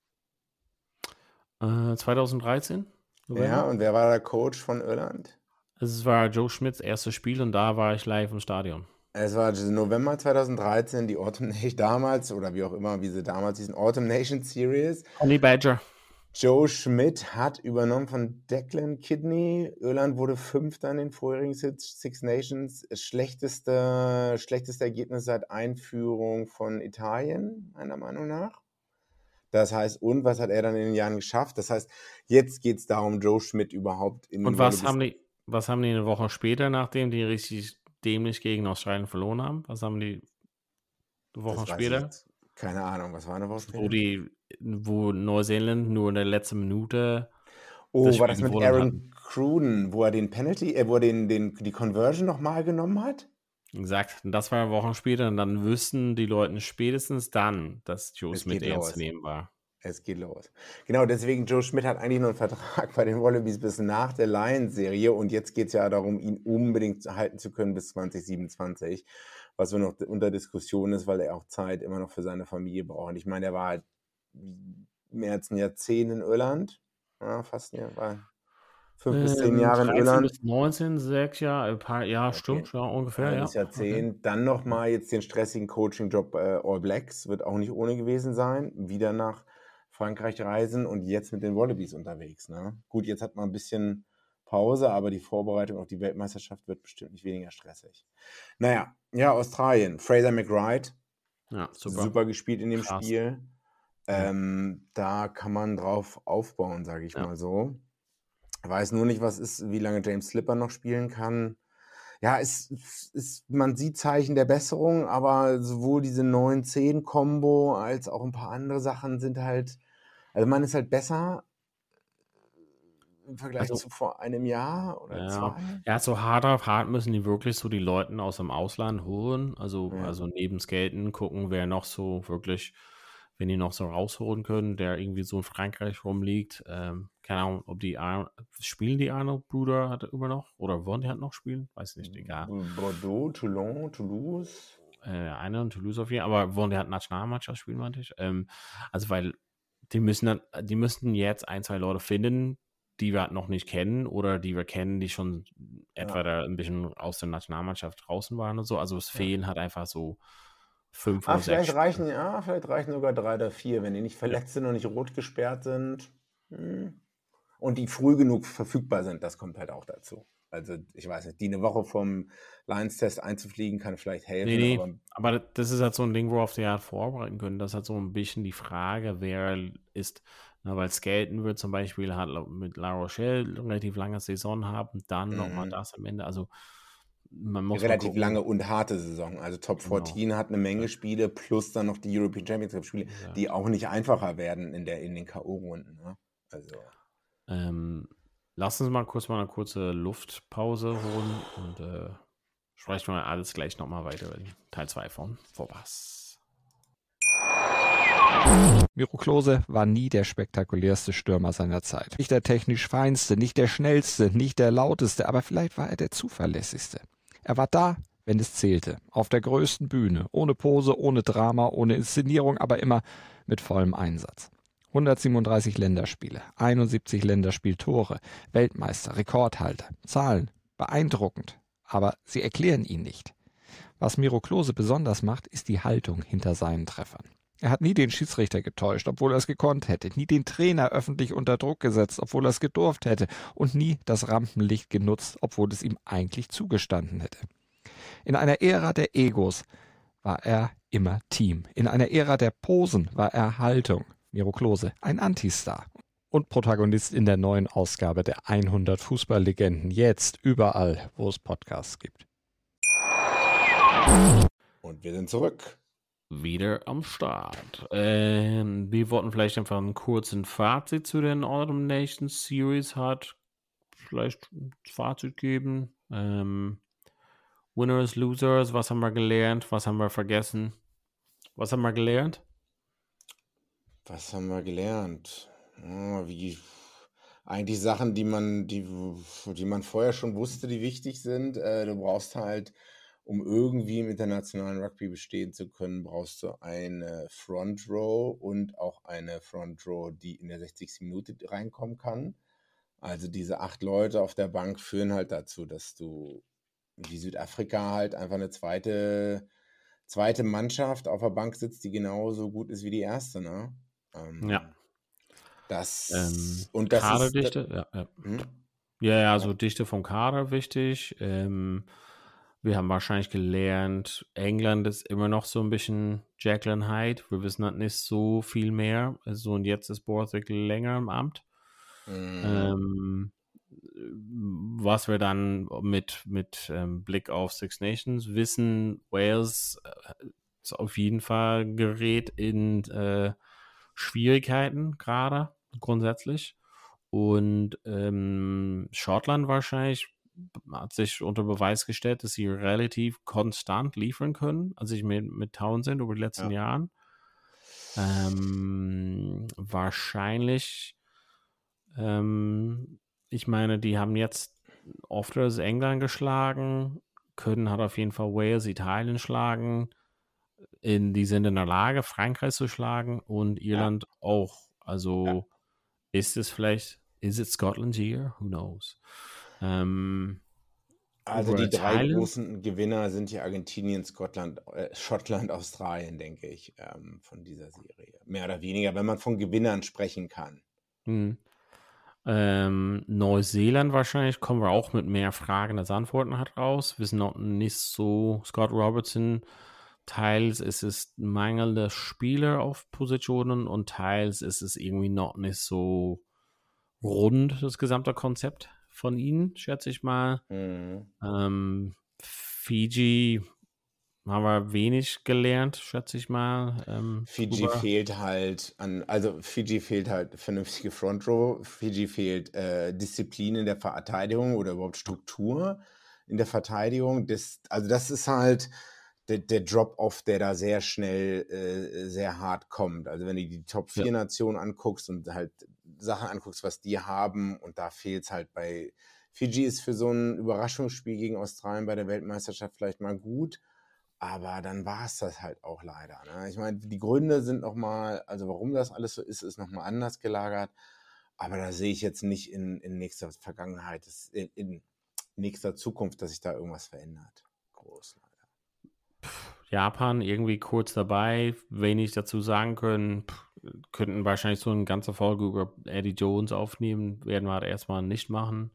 2013, November. Ja, und wer war der Coach von Irland? Es war Joe Schmidts erstes Spiel und da war ich live im Stadion. Es war November 2013, die Autumn Nation damals, oder wie auch immer, wie sie damals hießen, Autumn Nation Series. Honey Badger. Joe Schmidt hat übernommen von Declan Kidney. Irland wurde Fünfter in den vorherigen Six Nations. Schlechteste Ergebnis seit Einführung von Italien, meiner Meinung nach. Das heißt, und was hat er dann in den Jahren geschafft? Das heißt, jetzt geht es darum, Joe Schmidt überhaupt in Und den was haben die eine Woche später, nachdem die richtig dämlich gegen Australien verloren haben? Was haben die Wochen später? Keine Ahnung, was war eine Woche später? Wo Neuseeland nur in der letzten Minute Oh, war das Spiel mit gewonnen Aaron hatten. Cruden, wo er den Penalty, wo er die Conversion nochmal genommen hat? Exakt. Und das war Wochen später und dann wüssten die Leute spätestens dann, dass Joe Schmidt ernst zu nehmen war. Es geht los. Genau, deswegen, Joe Schmidt hat eigentlich nur einen Vertrag bei den Wallabies bis nach der Lions-Serie und jetzt geht es ja darum, ihn unbedingt halten zu können bis 2027, was noch unter Diskussion ist, weil er auch Zeit immer noch für seine Familie braucht. Und ich meine, er war halt mehr als ein Jahrzehnt in Irland, ja, fast ein Jahr, war 5 bis 10 Jahre in 13 Irland. bis 19, 6 Jahre, Okay. stimmt, ja, ungefähr, Halbes Jahrzehnt. Okay. Dann nochmal jetzt den stressigen Coaching-Job All Blacks, wird auch nicht ohne gewesen sein. Wieder nach Frankreich reisen und jetzt mit den Wallabies unterwegs. Ne? Gut, jetzt hat man ein bisschen Pause, aber die Vorbereitung auf die Weltmeisterschaft wird bestimmt nicht weniger stressig. Naja, ja, Australien. Fraser McRide. Ja, super gespielt in dem Spiel. Da kann man drauf aufbauen, sage ich mal so. Ich weiß nur nicht, wie lange James Slipper noch spielen kann. ja, man sieht Zeichen der Besserung, aber sowohl diese 9-10-Kombo als auch ein paar andere Sachen sind halt, also man ist halt besser im Vergleich Also, zu vor einem Jahr oder ja, 2. ja, so hart auf hart müssen die wirklich so die Leuten aus dem Ausland holen. Also, Ja. neben Skaten gucken, wer noch so wirklich, wenn die noch so rausholen können, der irgendwie so in Frankreich rumliegt. Keine Ahnung, ob spielen die Arnold-Brüder hat immer noch oder wollen die halt noch spielen? Weiß nicht, egal. Bordeaux, Toulon, Toulouse. Einer und Toulouse auf jeden Fall, aber wollen die halt Nationalmannschaft spielen, meinte ich. Also, weil die müssten jetzt 1, 2 Leute finden, die wir halt noch nicht kennen oder die wir kennen, die schon etwa da ein bisschen aus der Nationalmannschaft draußen waren und so. Also es fehlen halt einfach so 5 oder 6 Vielleicht reichen sogar 3 oder 4, wenn die nicht verletzt sind und nicht rot gesperrt sind. Und die früh genug verfügbar sind, das kommt halt auch dazu. Also ich weiß nicht, die eine Woche vom Lions-Test einzufliegen, kann vielleicht helfen. Nee, aber das ist halt so ein Ding, worauf die halt vorbereiten können. Das ist halt so ein bisschen die Frage, wer ist, weil Skaten wird zum Beispiel halt mit La Rochelle eine relativ lange Saison haben, dann nochmal das am Ende. Also man muss relativ lange und harte Saison. Also Top 14 hat eine Menge Spiele, plus dann noch die European Championship Spiele, die auch nicht einfacher werden in den K.O.-Runden. Ne? Also. Lass uns mal kurz eine kurze Luftpause holen und sprechen wir alles gleich nochmal weiter in Teil 2 von Vorpass. Miro Klose war nie der spektakulärste Stürmer seiner Zeit. Nicht der technisch feinste, nicht der schnellste, nicht der lauteste, aber vielleicht war er der zuverlässigste. Er war da, wenn es zählte, auf der größten Bühne, ohne Pose, ohne Drama, ohne Inszenierung, aber immer mit vollem Einsatz. 137 Länderspiele, 71 Länderspieltore, Weltmeister, Rekordhalter. Zahlen, beeindruckend, aber sie erklären ihn nicht. Was Miro Klose besonders macht, ist die Haltung hinter seinen Treffern. Er hat nie den Schiedsrichter getäuscht, obwohl er es gekonnt hätte, nie den Trainer öffentlich unter Druck gesetzt, obwohl er es gedurft hätte und nie das Rampenlicht genutzt, obwohl es ihm eigentlich zugestanden hätte. In einer Ära der Egos war er immer Team. In einer Ära der Posen war er Haltung. Miro Klose, ein Antistar und Protagonist in der neuen Ausgabe der 100 Fußballlegenden, jetzt überall, wo es Podcasts gibt. Und wir sind zurück. Wieder am Start. Wir wollten vielleicht einfach einen kurzen Fazit zu den Autumn Nations Series vielleicht ein Fazit geben. Winners, Losers, was haben wir gelernt, was haben wir vergessen? Was haben wir gelernt? Was haben wir gelernt? Eigentlich Sachen, die man vorher schon wusste, die wichtig sind. Du brauchst halt, um irgendwie im internationalen Rugby bestehen zu können, brauchst du eine Front Row und auch eine Front Row, die in der 60. Minute reinkommen kann. Also diese 8 Leute auf der Bank führen halt dazu, dass du wie Südafrika halt einfach eine zweite Mannschaft auf der Bank sitzt, die genauso gut ist wie die erste, ne? Ja. Und das Kaderdichte, ja. Also Dichte vom Kader wichtig. Wir haben wahrscheinlich gelernt, England ist immer noch so ein bisschen Jacqueline Hyde. Wir wissen halt nicht so viel mehr. Also, und jetzt ist Borthwick länger im Amt. Was wir dann mit Blick auf Six Nations wissen, Wales ist auf jeden Fall gerät in Schwierigkeiten gerade grundsätzlich. Und Schottland wahrscheinlich hat sich unter Beweis gestellt, dass sie relativ konstant liefern können, also ich mit Townsend über die letzten Jahren. Wahrscheinlich, ich meine, die haben jetzt oft das England geschlagen, können halt auf jeden Fall Wales, Italien schlagen, die sind in der Lage, Frankreich zu schlagen und Irland auch. Also ist es Scotland's year? Who knows? Also die 3 großen Gewinner sind hier Argentinien, Schottland, Australien, denke ich, von dieser Serie. Mehr oder weniger, wenn man von Gewinnern sprechen kann. Neuseeland wahrscheinlich kommen wir auch mit mehr Fragen als Antworten halt raus. Wir sind noch nicht so. Scott Robertson, teils ist es mangelnde Spieler auf Positionen und teils ist es irgendwie noch nicht so rund, das gesamte Konzept von ihnen, schätze ich mal. Fiji haben wir wenig gelernt, schätze ich mal. Fiji fehlt halt vernünftige Front Row. Fiji fehlt Disziplin in der Verteidigung oder überhaupt Struktur in der Verteidigung. Das ist halt der Drop-Off, der da sehr schnell sehr hart kommt. Also wenn du die Top 4 Nationen anguckst und halt Sachen anguckst, was die haben, und da fehlt es halt bei Fiji. Ist für so ein Überraschungsspiel gegen Australien bei der Weltmeisterschaft vielleicht mal gut, aber dann war es das halt auch leider. Ne? Ich meine, die Gründe sind nochmal, also warum das alles so ist nochmal anders gelagert, aber da sehe ich jetzt nicht in nächster Vergangenheit, in nächster Zukunft, dass sich da irgendwas verändert. Groß leider. Japan irgendwie kurz dabei, wenig dazu sagen können, könnten wahrscheinlich so eine ganze Folge über Eddie Jones aufnehmen, werden wir halt erstmal nicht machen.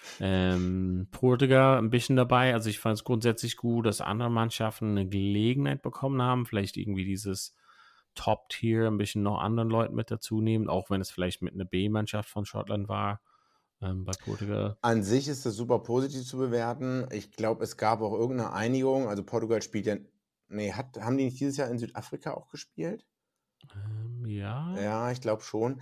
Portugal ein bisschen dabei, also ich fand es grundsätzlich gut, dass andere Mannschaften eine Gelegenheit bekommen haben, vielleicht irgendwie dieses Top-Tier ein bisschen noch anderen Leuten mit dazu nehmen, auch wenn es vielleicht mit einer B-Mannschaft von Schottland war, bei Portugal. An sich ist das super positiv zu bewerten. Ich glaube, es gab auch irgendeine Einigung, also Portugal spielt ja, haben die nicht dieses Jahr in Südafrika auch gespielt? Ja. Ja, ich glaube schon.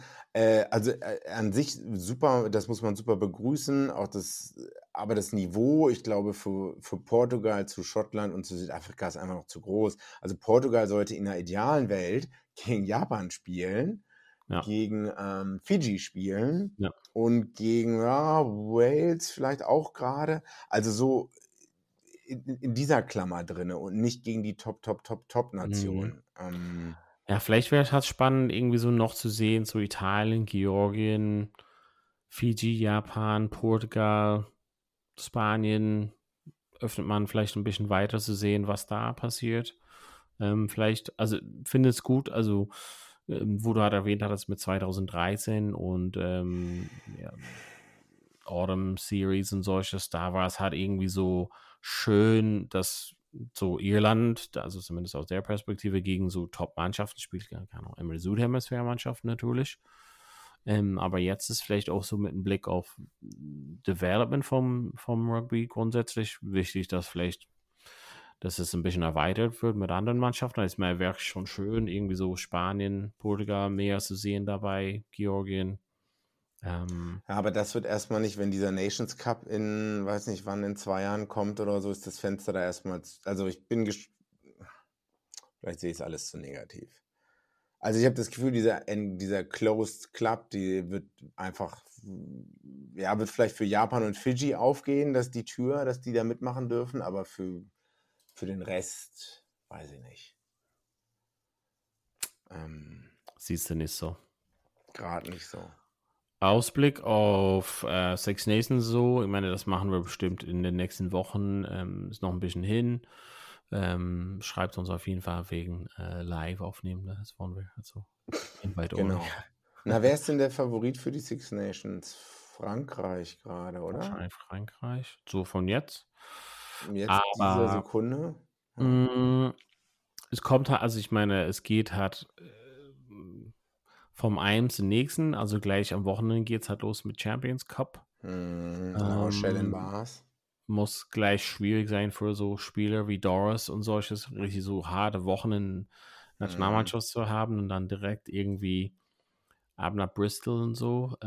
An sich super, das muss man super begrüßen. Aber das Niveau, ich glaube, für Portugal zu Schottland und zu Südafrika ist einfach noch zu groß. Also Portugal sollte in einer idealen Welt gegen Japan spielen, gegen Fiji spielen und gegen Wales vielleicht auch gerade. Also so in dieser Klammer drin und nicht gegen die Top-Nationen. Ja, vielleicht wäre es halt spannend, irgendwie so noch zu sehen, so Italien, Georgien, Fiji, Japan, Portugal, Spanien, öffnet man vielleicht ein bisschen weiter zu sehen, was da passiert. Vielleicht, also finde es gut, also wo du halt erwähnt hattest mit 2013 und Autumn Series und solches, da war es halt irgendwie so schön, dass so Irland, also zumindest aus der Perspektive, gegen so Top-Mannschaften spielt, keine Ahnung, immer Südhemisphäre-Mannschaften natürlich. Aber jetzt ist vielleicht auch so mit einem Blick auf Development vom Rugby grundsätzlich wichtig, dass es ein bisschen erweitert wird mit anderen Mannschaften. Da ist mir wirklich schon schön, irgendwie so Spanien, Portugal mehr zu sehen dabei, Georgien. Ja, aber das wird erstmal nicht, wenn dieser Nations Cup weiß nicht wann, in 2 Jahren kommt oder so, ist das Fenster da erstmal, also ich bin, vielleicht sehe ich es alles zu negativ. Also ich habe das Gefühl, dieser Closed Club, die wird einfach, wird vielleicht für Japan und Fiji aufgehen, dass die da mitmachen dürfen, aber für den Rest, weiß ich nicht. Siehst du nicht so. Gerade nicht so. Ausblick auf Six Nations so, ich meine, das machen wir bestimmt in den nächsten Wochen, ist noch ein bisschen hin. Schreibt uns auf jeden Fall wegen live aufnehmen, das wollen wir also Invite Genau. only. Na, wer ist denn der Favorit für die Six Nations? Frankreich gerade, oder? Wahrscheinlich Frankreich, so von jetzt. Jetzt dieser Sekunde? Es kommt halt, also ich meine, es geht halt vom einen zum nächsten, also gleich am Wochenende geht es halt los mit Champions Cup. Shell Bars. Muss gleich schwierig sein für so Spieler wie Doris und solches, richtig so harte Wochen in Nationalmannschaft zu haben und dann direkt irgendwie ab nach Bristol und so.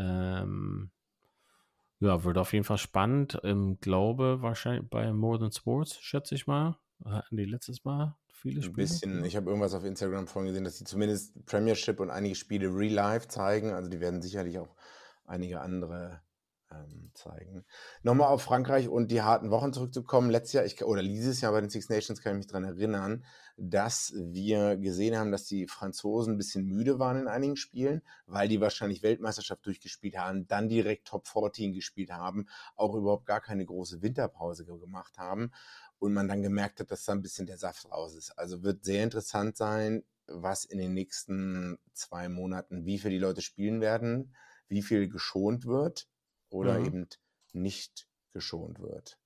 Wird auf jeden Fall spannend. Glaube wahrscheinlich bei More Than Sports, schätze ich mal. Hatten die letztes Mal viele Spiele? Ein bisschen. Ich habe irgendwas auf Instagram vorhin gesehen, dass sie zumindest Premiership und einige Spiele real life zeigen. Also die werden sicherlich auch einige andere zeigen. Nochmal auf Frankreich und die harten Wochen zurückzukommen. Dieses Jahr bei den Six Nations kann ich mich daran erinnern, dass wir gesehen haben, dass die Franzosen ein bisschen müde waren in einigen Spielen, weil die wahrscheinlich Weltmeisterschaft durchgespielt haben, dann direkt Top 14 gespielt haben, auch überhaupt gar keine große Winterpause gemacht haben und man dann gemerkt hat, dass da ein bisschen der Saft raus ist. Also wird sehr interessant sein, was in den nächsten 2 Monaten, wie viele die Leute spielen werden, wie viel geschont wird oder eben nicht geschont wird.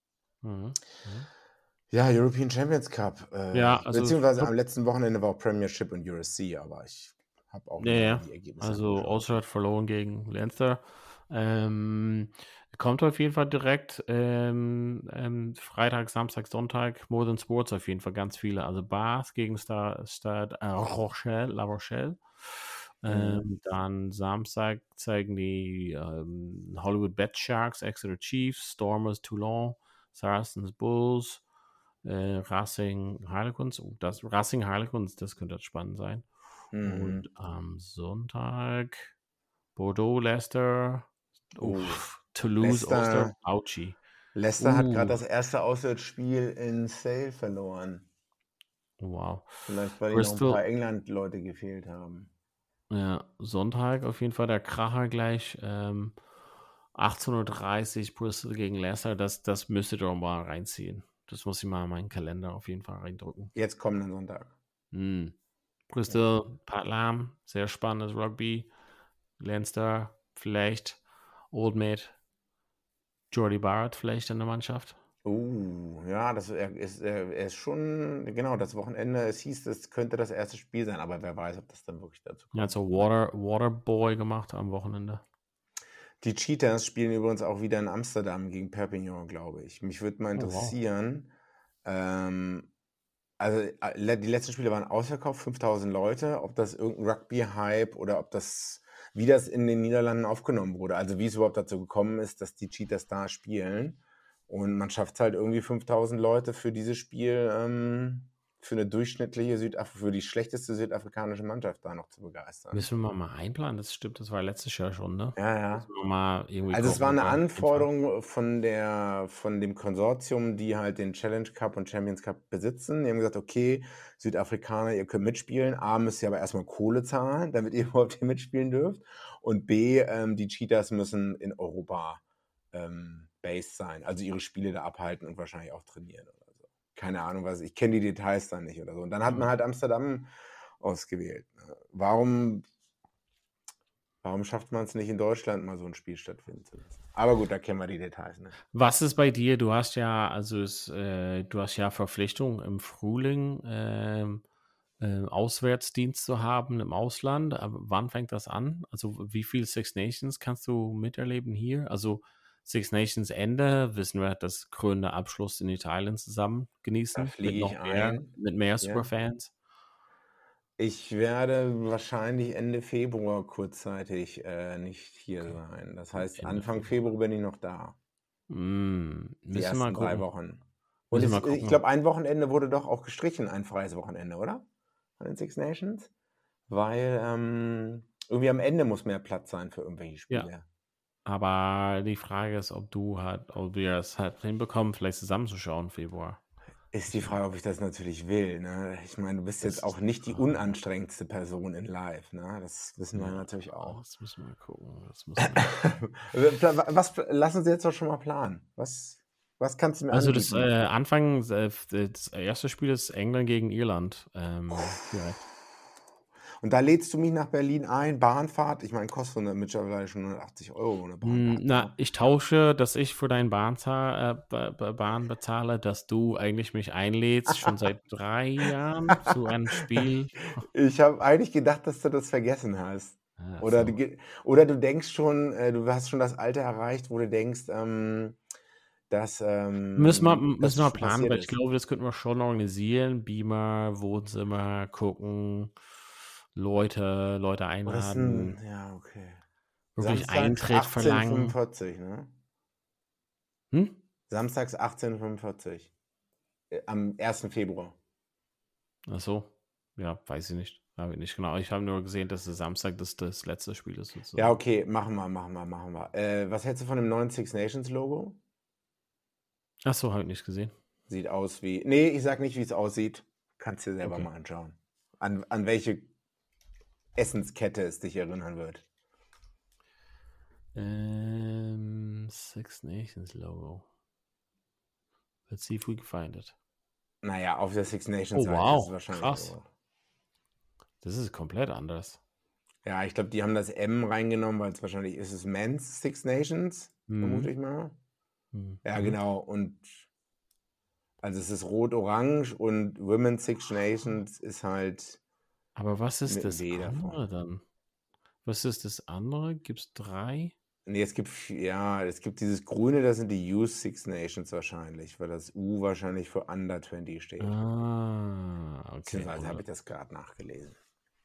Ja, European Champions Cup. Also beziehungsweise am letzten Wochenende war auch Premiership und USC, aber ich habe auch die Ergebnisse. Also Ulster hat verloren gegen Leinster. Kommt auf jeden Fall direkt Freitag, Samstag, Sonntag, More Than Sports auf jeden Fall ganz viele. Also Bath gegen Stade Rochelle, La Rochelle. Dann Samstag zeigen die Hollywood Bet Sharks, Exeter Chiefs, Stormers, Toulon, Saracens, Bulls, Racing Harlequins. Das Racing Harlequins, das könnte spannend sein. Und am Sonntag Bordeaux, Leicester, Toulouse, Leicester, Auchi. Leicester hat gerade das erste Auswärtsspiel in Sale verloren. Wow. Vielleicht, weil noch ein paar England-Leute gefehlt haben. Ja, Sonntag auf jeden Fall der Kracher gleich. 18:30 Uhr Bristol gegen Leicester. Das müsst ihr doch mal reinziehen. Das muss ich mal in meinen Kalender auf jeden Fall reindrücken. Jetzt kommenden Sonntag. Bristol, Pat Lam, sehr spannendes Rugby. Leinster, vielleicht. Old Mate, Jordy Barrett vielleicht in der Mannschaft. Ja, er ist schon, genau, das Wochenende, es hieß, das könnte das erste Spiel sein, aber wer weiß, ob das dann wirklich dazu kommt. Er hat so Waterboy gemacht am Wochenende. Die Cheetahs spielen übrigens auch wieder in Amsterdam gegen Perpignan, glaube ich. Mich würde mal interessieren, also die letzten Spiele waren ausverkauft, 5.000 Leute, ob das irgendein Rugby-Hype oder wie das in den Niederlanden aufgenommen wurde, also wie es überhaupt dazu gekommen ist, dass die Cheetahs da spielen. Und man schafft es halt irgendwie 5.000 Leute für dieses Spiel, für eine durchschnittliche für die schlechteste südafrikanische Mannschaft da noch zu begeistern. Müssen wir mal einplanen, das stimmt, das war letztes Jahr schon, ne? Ja. Müssen wir mal irgendwie also es war eine Anforderung von dem Konsortium, die halt den Challenge Cup und Champions Cup besitzen. Die haben gesagt, okay, Südafrikaner, ihr könnt mitspielen. A, müsst ihr aber erstmal Kohle zahlen, damit ihr überhaupt hier mitspielen dürft. Und B, die Cheetahs müssen in Europa based sein, also ihre Spiele da abhalten und wahrscheinlich auch trainieren oder so. Keine Ahnung, ich kenne die Details da nicht oder so. Und dann hat man halt Amsterdam ausgewählt. Warum schafft man es nicht in Deutschland, mal so ein Spiel stattfinden zu lassen? Aber gut, da kennen wir die Details. Ne? Was ist bei dir? Du hast ja, Verpflichtung im Frühling, Auswärtsdienst zu haben im Ausland. Aber wann fängt das an? Also wie viele Six Nations kannst du miterleben hier? Also Six Nations Ende, wissen wir, das krönende Abschluss in Italien zusammen genießen. Da fliege ich mit mehr Superfans. Ich werde wahrscheinlich Ende Februar kurzzeitig nicht hier sein. Das heißt, Anfang Februar bin ich noch da. Die ersten 3 Wochen. Und ich glaube, ein Wochenende wurde doch auch gestrichen, ein freies Wochenende, oder? Von den Six Nations. Weil irgendwie am Ende muss mehr Platz sein für irgendwelche Spiele. Ja. Aber die Frage ist, ob wir es halt hinbekommen, vielleicht zusammenzuschauen im Februar. Ist die Frage, ob ich das natürlich will. Ne? Ich meine, du bist jetzt auch nicht die unanstrengendste Person in Live. Ne? Das wissen wir natürlich auch. Das müssen wir gucken. Lassen Sie jetzt doch schon mal planen. Was kannst du mir anbieten? Also das erste Spiel ist England gegen Irland. Direkt. Und da lädst du mich nach Berlin ein, Bahnfahrt. Ich meine, kostet mittlerweile schon 180 € eine Bahnfahrt. Ich tausche, dass ich für deine Bahn bezahle, dass du eigentlich mich einlädst, schon seit 3 Jahren zu einem Spiel. Ich habe eigentlich gedacht, dass du das vergessen hast. Oder du denkst schon, du hast schon das Alter erreicht, wo du denkst, dass müssen wir planen, weil ich glaube, das könnten wir schon organisieren. Beamer, Wohnzimmer, gucken. Leute einladen. Ja, okay. Wirklich Samstags Eintritt verlangen. 18:45, ne? Samstags 18:45. Am 1. Februar. Ach so. Ja, weiß ich nicht. Habe ich nicht genau. Ich habe nur gesehen, dass Samstag das letzte Spiel ist. Sozusagen. Ja, okay. Machen wir. Was hältst du von dem neuen Six Nations Logo? Ach so, habe ich nicht gesehen. Sieht aus wie... Nee, ich sag nicht, wie es aussieht. Kannst dir selber mal anschauen. An welche Essenskette es dich erinnern wird. Six Nations Logo. Let's see if we can find it. Naja, auf der Six Nations Seite ist es wahrscheinlich krass. So. Das ist komplett anders. Ja, ich glaube, die haben das M reingenommen, weil es wahrscheinlich ist es Men's Six Nations, vermute ich mal. Ja, genau. Und also es ist rot-orange und Women's Six Nations ist halt. Aber was ist das andere dann? Was ist das andere? Gibt es 3? Nee, es gibt dieses Grüne, das sind die Youth Six Nations wahrscheinlich, weil das U wahrscheinlich für Under 20 steht. Okay. Beziehungsweise habe ich das gerade nachgelesen.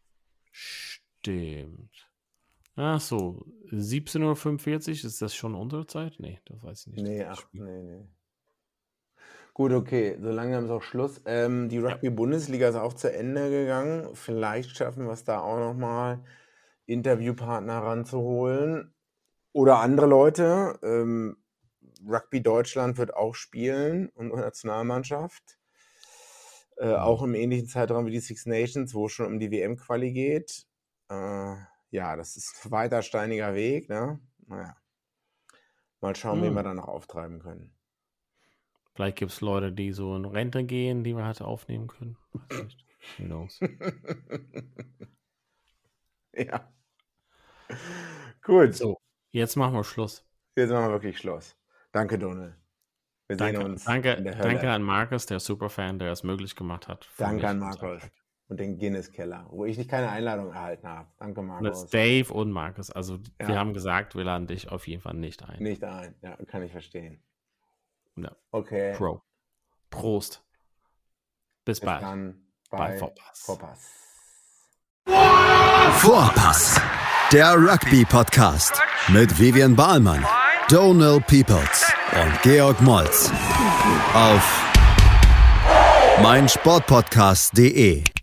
Stimmt. Ach so, 17:45 Uhr, ist das schon unsere Zeit? Nee, das weiß ich nicht. Nee. Gut, okay, so langsam ist auch Schluss. Die Rugby-Bundesliga ist auch zu Ende gegangen. Vielleicht schaffen wir es da auch nochmal, Interviewpartner ranzuholen. Oder andere Leute. Rugby Deutschland wird auch spielen, unsere Nationalmannschaft. Auch im ähnlichen Zeitraum wie die Six Nations, wo es schon um die WM-Quali geht. Das ist ein weiter steiniger Weg, ne? Naja. Mal schauen, wen wir da noch auftreiben können. Vielleicht gibt es Leute, die so in Rente gehen, die wir halt aufnehmen können. Weiß nicht. Who knows? Ja. Gut. So, jetzt machen wir Schluss. Jetzt machen wir wirklich Schluss. Danke, Donald. Wir sehen uns in der Hölle. Danke an Markus, der Superfan, der es möglich gemacht hat. Danke an Markus und den Guinness-Keller, wo ich keine Einladung erhalten habe. Danke, Markus. Das ist Dave und Markus. Also wir haben gesagt, wir laden dich auf jeden Fall nicht ein. Nicht ein, ja, kann ich verstehen. Ja. Okay. Prost. Bis bald. Dann bei Vorpass. Vorpass, der Rugby-Podcast mit Vivian Bahlmann, Donald Peoples und Georg Moltz auf meinsportpodcast.de.